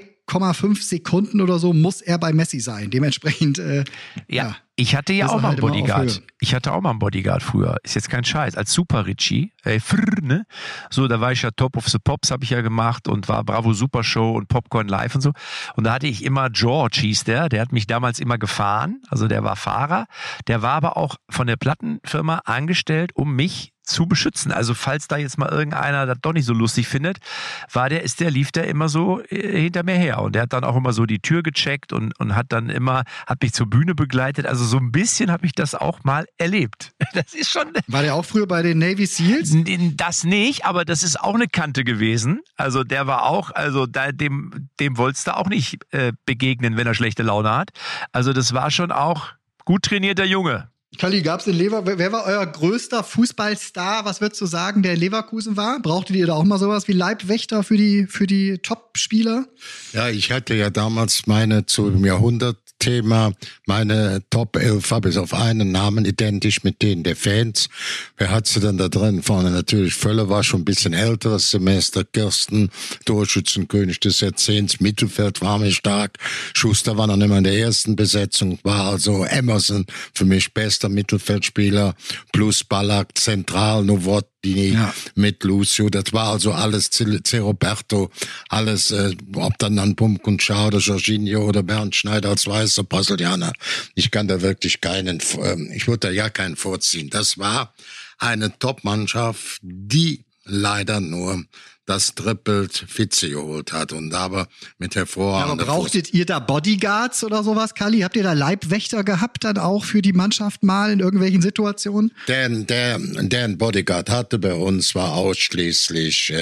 2,5 Sekunden oder so muss er bei Messi sein. Dementsprechend, ja. Ich hatte ja auch mal einen Bodyguard. Ich hatte auch mal einen Bodyguard früher. Ist jetzt kein Scheiß. Als Super Richie. Ne? So, da war ich ja Top of the Pops, habe ich ja gemacht und war Bravo Super Show und Popcorn Live und so. Und da hatte ich immer George, hieß der hat mich damals immer gefahren. Also der war Fahrer. Der war aber auch von der Plattenfirma angestellt, um mich zu beschützen. Also falls da jetzt mal irgendeiner das doch nicht so lustig findet, lief der immer so hinter mir her. Und der hat dann auch immer so die Tür gecheckt und hat mich zur Bühne begleitet. Also so ein bisschen habe ich das auch mal erlebt. Das ist schon. War der auch früher bei den Navy Seals? Das nicht, aber das ist auch eine Kante gewesen. Also der war auch, dem wolltest du auch nicht begegnen, wenn er schlechte Laune hat. Also das war schon auch gut trainierter Junge. Kali, gab's in wer war euer größter Fußballstar? Was würdest du sagen, der in Leverkusen war? Brauchtet ihr da auch mal sowas wie Leibwächter für die Top-Spieler? Ja, ich hatte ja damals zum Jahrhundertthema, meine Top 11 war bis auf einen Namen identisch mit denen der Fans. Wer hat sie dann da drin? Vorne natürlich Völler, war schon ein bisschen älteres Semester, Kirsten, Torschützenkönig des Jahrzehnts, Mittelfeld war mir stark, Schuster war noch immer in der ersten Besetzung, war also Emerson für mich bester Mittelfeldspieler, plus Ballack, zentral, Novotny mit Lucio, das war also alles C. Roberto, alles, ob dann an Pump und Schau oder Jorginho oder Bernd Schneider als weißer Brasilianer. Ich kann da wirklich ich würde da ja keinen vorziehen. Das war eine Top-Mannschaft, die leider nur das trippelt Vize geholt hat und aber mit hervorragender. Aber brauchtet ihr da Bodyguards oder sowas, Kali? Habt ihr da Leibwächter gehabt dann auch für die Mannschaft mal in irgendwelchen Situationen? Der ein Bodyguard hatte bei uns war ausschließlich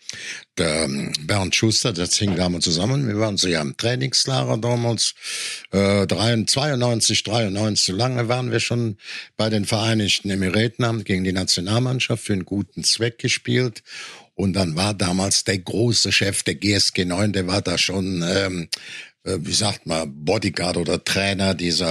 der Bernd Schuster, das hing damals zusammen. Wir waren so ja im Trainingslager damals, 92, so lange waren wir schon bei den Vereinigten Emiraten, haben gegen die Nationalmannschaft für einen guten Zweck gespielt. Und dann war damals der große Chef der GSG 9, der war da schon, wie sagt man, Bodyguard oder Trainer dieser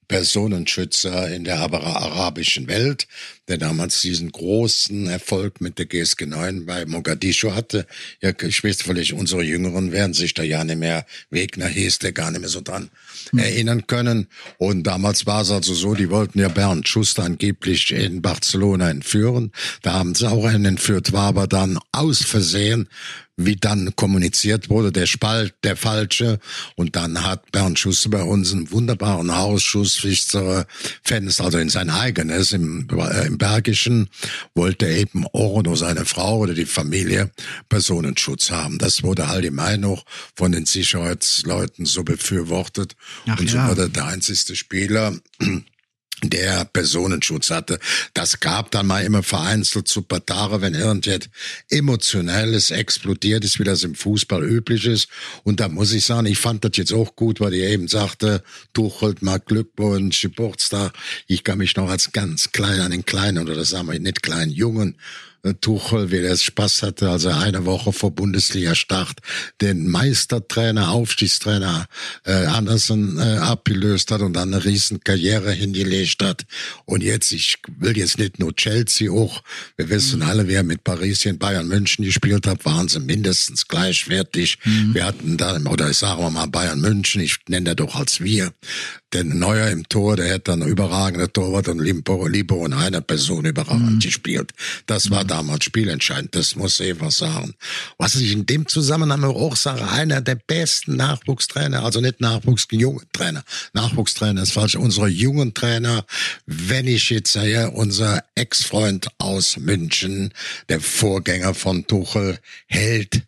Personenschützer in der arabischen Welt, der damals diesen großen Erfolg mit der GSG 9 bei Mogadischu hatte. Ja, ich weiß vielleicht, unsere Jüngeren werden sich da ja nicht mehr, Wegner hieß der, gar nicht mehr so dran erinnern können. Und damals war es also so, die wollten ja Bernd Schuster angeblich in Barcelona entführen. Da haben sie auch einen entführt, war aber dann aus Versehen, wie dann kommuniziert wurde, der Spalt, der falsche. Und dann hat Bernd Schuster bei uns einen wunderbaren Ausschuss, Fenster, also in sein eigenes, im Bergischen, wollte eben Orno, seine Frau oder die Familie, Personenschutz haben. Das wurde allgemein noch von den Sicherheitsleuten so befürwortet. Und so wurde der einzige Spieler, der Personenschutz hatte. Das gab dann mal immer vereinzelt Supportare, wenn irgendetwas Emotionelles explodiert ist, wie das im Fußball üblich ist. Und da muss ich sagen, ich fand das jetzt auch gut, weil die eben sagte, Tuchel, mal Glückwunsch, Geburtstag. Ich kann mich noch als ganz klein an den Kleinen, oder das sagen wir nicht kleinen Jungen, Tuchel, wie der Spaß hatte, als er eine Woche vor Bundesliga-Start den Meistertrainer, Aufstiegstrainer Andersen abgelöst hat und dann eine riesen Karriere hingelegt hat. Und jetzt, ich will jetzt nicht nur Chelsea auch, wir wissen alle, wer mit Paris in Bayern München gespielt hat, waren sie mindestens gleichwertig. Wir hatten da, oder sagen wir mal Bayern München, ich nenne das doch als wir, denn Neuer im Tor, der hätte dann überragende Torwart und Libero in einer Person überragend gespielt. Das war damals spielentscheidend, das muss ich was sagen. Was ich in dem Zusammenhang auch sage, einer der besten Nachwuchstrainer, also nicht Nachwuchstrainer, Nachwuchstrainer ist falsch, unsere jungen Trainer, wenn ich jetzt sage, unser Ex-Freund aus München, der Vorgänger von Tuchel, Held,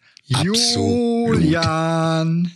Julian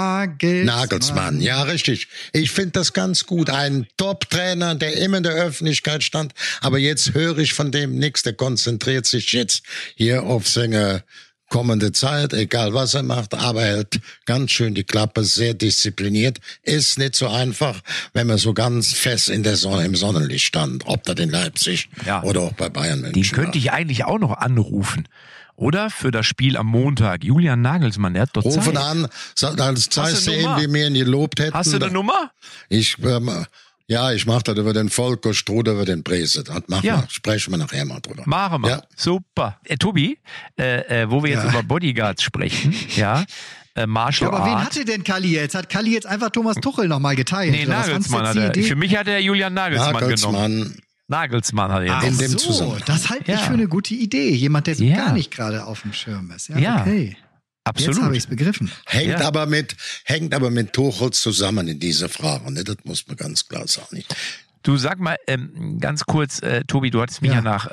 Nagelsmann, ja, richtig. Ich finde das ganz gut. Ein Top-Trainer, der immer in der Öffentlichkeit stand. Aber jetzt höre ich von dem nichts. Der konzentriert sich jetzt hier auf seine kommende Zeit, egal was er macht, aber er hält ganz schön die Klappe, sehr diszipliniert. Ist nicht so einfach, wenn man so ganz fest in der Sonne, im Sonnenlicht stand. Ob das in Leipzig oder auch bei Bayern München. Den könnte ich eigentlich auch noch anrufen. Oder für das Spiel am Montag. Julian Nagelsmann, der hat doch Zeit. Rufen an, als zeigst du ihm, wie wir ihn gelobt hätten. Hast du eine Nummer? Ich mach das über den Volker Struder, über den Brese. Sprechen wir nachher mal drüber. Machen wir. Ja. Super. Tobi, wo wir jetzt über Bodyguards sprechen, Marshall aber wen hatte denn Kalli jetzt? Hat Kalli jetzt einfach Thomas Tuchel nochmal geteilt? Nee, Nagelsmann hat er. Für mich hat er Julian Nagelsmann genommen. Nagelsmann hat er in dem Zusammenhang. Das halte ich für eine gute Idee. Jemand, der so gar nicht gerade auf dem Schirm ist. Ja, okay. Absolut. Jetzt habe ich es begriffen. Hängt aber mit Tuchel zusammen in dieser Frage. Ne? Das muss man ganz klar sagen. Du sag mal, ganz kurz, Tobi, du hattest mich ja nach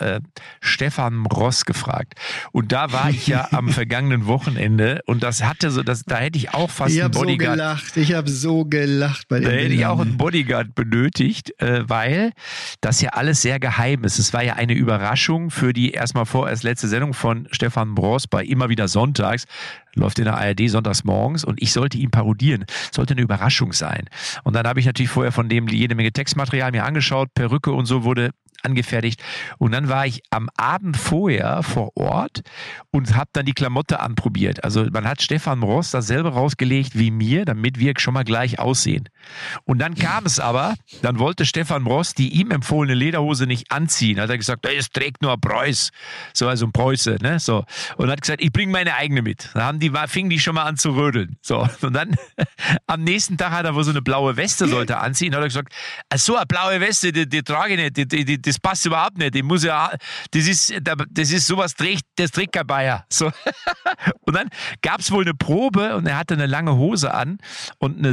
Stefan Ross gefragt. Und da war ich ja am vergangenen Wochenende und das hatte so, da hätte ich auch fast einen Bodyguard. Ich habe so gelacht bei dem Da hätte ich auch einen Bodyguard benötigt, weil das ja alles sehr geheim ist. Es war ja eine Überraschung für die vorerst letzte Sendung von Stefan Ross bei Immer wieder sonntags. Läuft in der ARD sonntags morgens und ich sollte ihn parodieren. Sollte eine Überraschung sein. Und dann habe ich natürlich vorher von dem jede Menge Textmaterial mir angeschaut, Perücke und so wurde angefertigt. Und dann war ich am Abend vorher vor Ort und habe dann die Klamotte anprobiert. Also man hat Stefan Ross dasselbe rausgelegt wie mir, damit wir schon mal gleich aussehen. Und dann kam es aber, dann wollte Stefan Ross die ihm empfohlene Lederhose nicht anziehen. Hat er gesagt, das trägt nur Preuß. So, also ein Preuße, ne? So. Und hat gesagt, ich bringe meine eigene mit. Dann fingen die schon mal an zu rödeln. So. Und dann am nächsten Tag hat er wohl so eine blaue Weste sollte anziehen. Hat er gesagt, so eine blaue Weste, die trage ich nicht, das passt überhaupt nicht. Die muss ja, das ist sowas, das trägt kein Bayer. So. Und dann gab es wohl eine Probe und er hatte eine lange Hose an und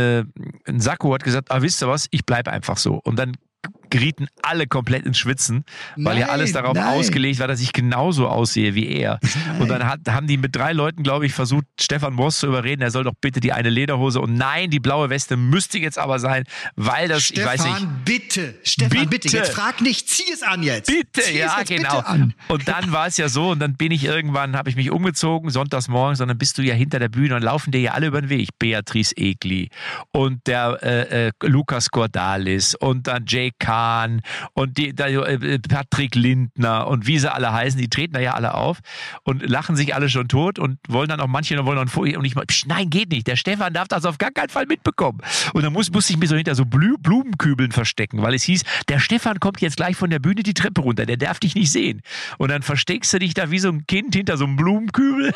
ein Sakko hat gesagt, wisst ihr was, ich bleib einfach so. Und dann gerieten alle komplett ins Schwitzen, weil ja alles darauf ausgelegt war, dass ich genauso aussehe wie er. Und dann haben die mit 3 Leuten, glaube ich, versucht, Stefan Ross zu überreden, er soll doch bitte die eine Lederhose und nein, die blaue Weste müsste jetzt aber sein, weil das, Stefan, ich weiß nicht. Stefan, bitte, jetzt frag nicht, zieh es an jetzt. Bitte, ja, genau. Bitte an. Und dann war es ja so und dann bin ich irgendwann, habe ich mich umgezogen, sonntags morgens, und dann bist du ja hinter der Bühne und laufen dir ja alle über den Weg. Beatrice Egli und der Lukas Cordalis und dann Jay Carr Kahn und Patrick Lindner und wie sie alle heißen, die treten da ja alle auf und lachen sich alle schon tot und wollen dann auch manche wollen dann vorher und ich mal, nein, geht nicht, der Stefan darf das auf gar keinen Fall mitbekommen. Und dann musste ich mir so hinter so Blumenkübeln verstecken, weil es hieß, der Stefan kommt jetzt gleich von der Bühne die Treppe runter, der darf dich nicht sehen. Und dann versteckst du dich da wie so ein Kind hinter so einem Blumenkübel.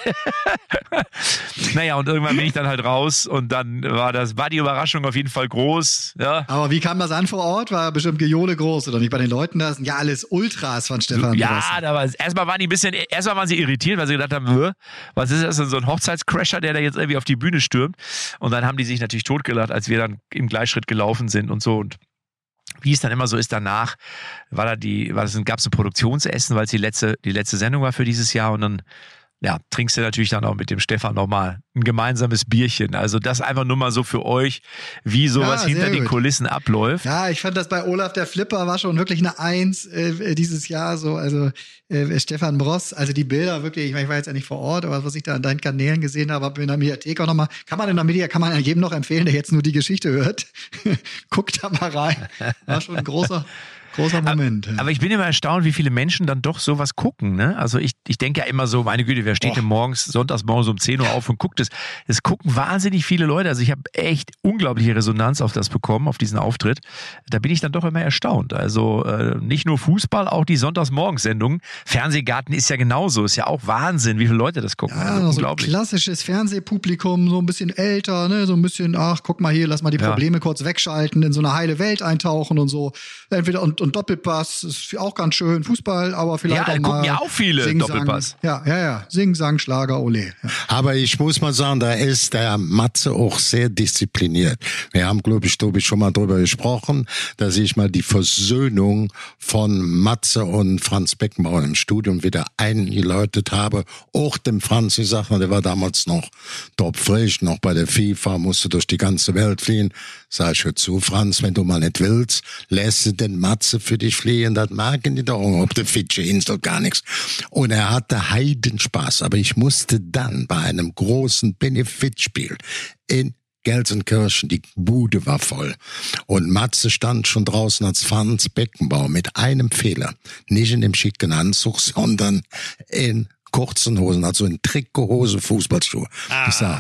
Naja, und irgendwann bin ich dann halt raus und dann war die Überraschung auf jeden Fall groß. Ja. Aber wie kam das an vor Ort? War bestimmt Gejohle groß, oder nicht? Bei den Leuten, da sind ja alles Ultras von Stefan. Ja, da war erstmal waren sie irritiert, weil sie gedacht haben, was ist das denn, so ein Hochzeitscrasher, der da jetzt irgendwie auf die Bühne stürmt? Und dann haben die sich natürlich totgelacht, als wir dann im Gleichschritt gelaufen sind und so. Und wie es dann immer so ist, danach gab es ein Produktionsessen, weil es die letzte Sendung war für dieses Jahr und dann trinkst du natürlich dann auch mit dem Stefan nochmal ein gemeinsames Bierchen. Also das einfach nur mal so für euch, wie sowas hinter den Kulissen abläuft. Ja, ich fand das bei Olaf der Flipper war schon wirklich eine 1 dieses Jahr so. Also Stefan Bross, also die Bilder wirklich, ich meine, ich war jetzt ja nicht vor Ort, aber was ich da an deinen Kanälen gesehen habe in der Mediathek auch nochmal, kann man jedem noch empfehlen, der jetzt nur die Geschichte hört. Guckt da mal rein. War schon ein großer Moment. Aber ich bin immer erstaunt, wie viele Menschen dann doch sowas gucken. Ne? Also ich denke ja immer so, meine Güte, wer steht denn sonntags morgens um 10 Uhr auf und guckt es? Es gucken wahnsinnig viele Leute. Also ich habe echt unglaubliche Resonanz auf das bekommen, auf diesen Auftritt. Da bin ich dann doch immer erstaunt. Also nicht nur Fußball, auch die Sonntagsmorgensendungen. Fernsehgarten ist ja genauso. Ist ja auch Wahnsinn, wie viele Leute das gucken. Ja, also unglaublich. So klassisches Fernsehpublikum, so ein bisschen älter, ne? So ein bisschen, guck mal hier, lass mal die Probleme kurz wegschalten, in so eine heile Welt eintauchen und so. Entweder und Doppelpass ist auch ganz schön. Fußball, aber vielleicht auch mal. Ja, gucken ja auch viele Sing-Sang. Doppelpass. Ja. Sing, Sang, Schlager, Ole. Ja. Aber ich muss mal sagen, da ist der Matze auch sehr diszipliniert. Wir haben, glaube ich, Tobi, schon mal drüber gesprochen, dass ich mal die Versöhnung von Matze und Franz Beckenbauer im Studium wieder eingeläutet habe. Auch dem Franz gesagt, der war damals noch topfrisch, noch bei der FIFA, musste durch die ganze Welt fliehen. Sag ich, hör zu, Franz, wenn du mal nicht willst, lässt du den Matze für dich fliehen, das merken die doch, ob der Fidschi Insel gar nichts. Und er hatte Heidenspaß, aber ich musste dann bei einem großen Benefitspiel in Gelsenkirchen, die Bude war voll. Und Matze stand schon draußen als Franz Beckenbauer mit einem Fehler. Nicht in dem schicken Anzug, sondern in kurzen Hosen, also in Trikothose, Fußballschuhe. Ich sag,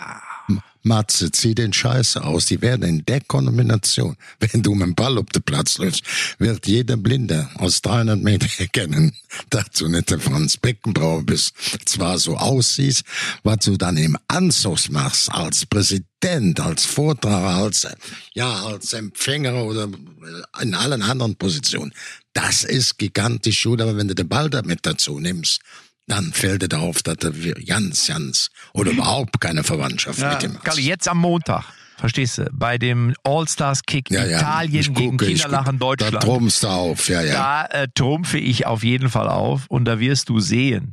Matze, zieh den Scheiße aus. Die werden in der Kombination, wenn du mit dem Ball auf den Platz läufst, wird jeder Blinde aus 300 Meter erkennen, dass du nicht der Franz Beckenbauer bist. Zwar so aussiehst, was du dann im Anzug machst, als Präsident, als Vortrager, als Empfänger oder in allen anderen Positionen. Das ist gigantisch gut, aber wenn du den Ball damit dazu nimmst, dann fällt es auf, dass er ganz oder überhaupt keine Verwandtschaft mit ihm hat. Kalli, jetzt am Montag, verstehst du, bei dem All-Stars-Kick Italien gegen Kinderlachen Deutschland. Da trumpfst du auf, Da trumpfe ich auf jeden Fall auf und da wirst du sehen,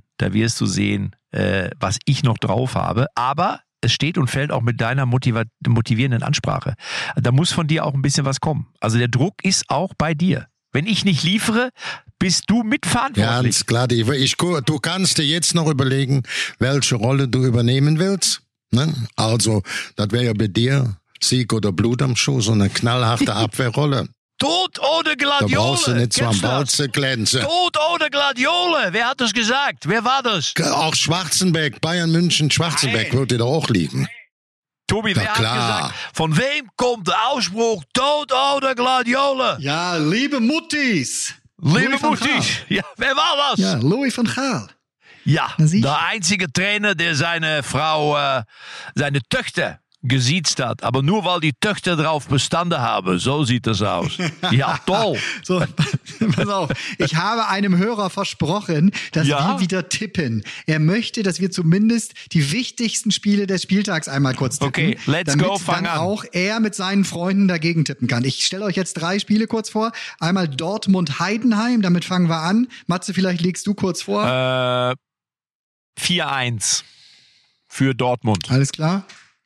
was ich noch drauf habe. Aber es steht und fällt auch mit deiner motivierenden Ansprache. Da muss von dir auch ein bisschen was kommen. Also der Druck ist auch bei dir. Wenn ich nicht liefere, bist du mitverantwortlich. Ja, ganz klar. Du kannst dir jetzt noch überlegen, welche Rolle du übernehmen willst. Ne? Also, das wäre ja bei dir Sieg oder Blut am Schuh, so eine knallharte Abwehrrolle. Tod ohne Gladiole. Da brauchst du nicht so am Ball zu glänzen. Tod ohne Gladiole. Wer hat das gesagt? Wer war das? Auch Schwarzenbeck, Bayern München, Schwarzenbeck würde dir auch liegen. Tobi, wer hat gesagt, von wem kommt der Ausspruch Tod ohne Gladiole? Ja, liebe Muttis. Liebe Muttis. Ja, wer war das? Ja, Louis van Gaal. Ja, der einzige Trainer, der seine Frau, seine Töchter gesiezt hat, aber nur weil die Töchter drauf bestanden haben. So sieht das aus. Ja, toll. So, pass auf. Ich habe einem Hörer versprochen, dass wir wieder tippen. Er möchte, dass wir zumindest die wichtigsten Spiele des Spieltags einmal kurz tippen. Okay, let's go, fang an. Auch er mit seinen Freunden dagegen tippen kann. Ich stelle euch jetzt 3 Spiele kurz vor. Einmal Dortmund-Heidenheim, damit fangen wir an. Matze, vielleicht legst du kurz vor. 4-1 für Dortmund. Alles klar?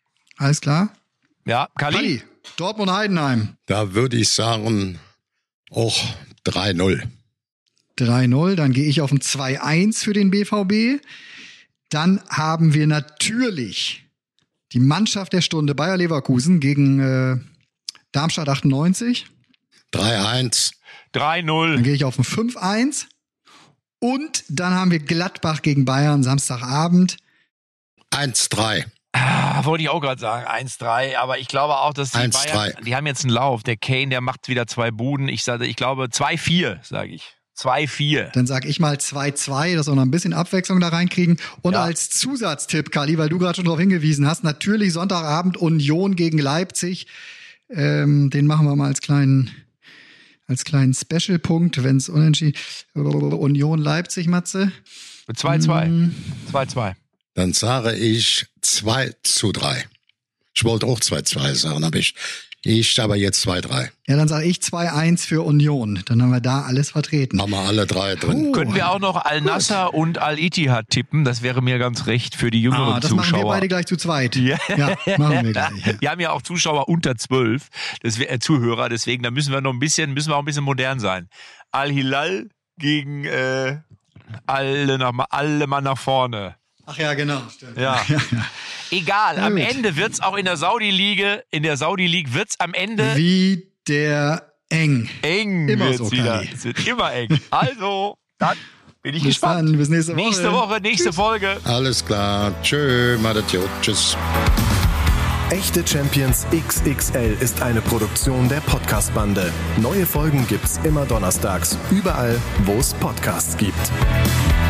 Ja, Kalli. Dortmund-Heidenheim. Da würde ich sagen, auch 3-0. 3-0, dann gehe ich auf ein 2-1 für den BVB. Dann haben wir natürlich die Mannschaft der Stunde Bayer Leverkusen gegen Darmstadt 98. 3-1. 3-0. Dann gehe ich auf ein 5-1. Und dann haben wir Gladbach gegen Bayern Samstagabend. 1-3. Wollte ich auch gerade sagen, 1-3, aber ich glaube auch, dass die 1-3. Bayern, die haben jetzt einen Lauf. Der Kane, der macht wieder 2 Buden. Ich glaube 2-4, sage ich. 2-4. Dann sage ich mal 2-2, dass wir noch ein bisschen Abwechslung da reinkriegen. Und als Zusatztipp, Kali, weil du gerade schon darauf hingewiesen hast, natürlich Sonntagabend Union gegen Leipzig. Den machen wir mal als kleinen Special-Punkt, wenn es unentschieden. Union Leipzig, Matze. 2-2. 2-2. Dann sage ich 2-3. Ich wollte auch 2-2 sagen, aber ich aber jetzt 2-3. Ja, dann sage ich 2-1 für Union. Dann haben wir da alles vertreten. Haben wir alle 3 drin. Können wir auch noch Al-Nassr und Al-Ittihad tippen? Das wäre mir ganz recht für die jüngeren das Zuschauer. machen wir beide gleich zu zweit. Ja, machen wir gleich. Ja. Wir haben ja auch Zuschauer unter 12, Zuhörer, deswegen da müssen wir auch ein bisschen modern sein. Al-Hilal gegen alle Mann nach vorne. Ach ja, genau. Stimmt. Ja. Egal, am Ende wird's auch in der Saudi-League wird's am Ende wieder eng. Eng immer wird's so, wieder. Kali. Es wird immer eng. Also, dann bin ich gespannt. Dann, bis nächste Woche. Nächste Folge. Alles klar. Tschö, Madatjo. Tschüss. Echte Champions XXL ist eine Produktion der Podcast-Bande. Neue Folgen gibt's immer donnerstags, überall, wo es Podcasts gibt.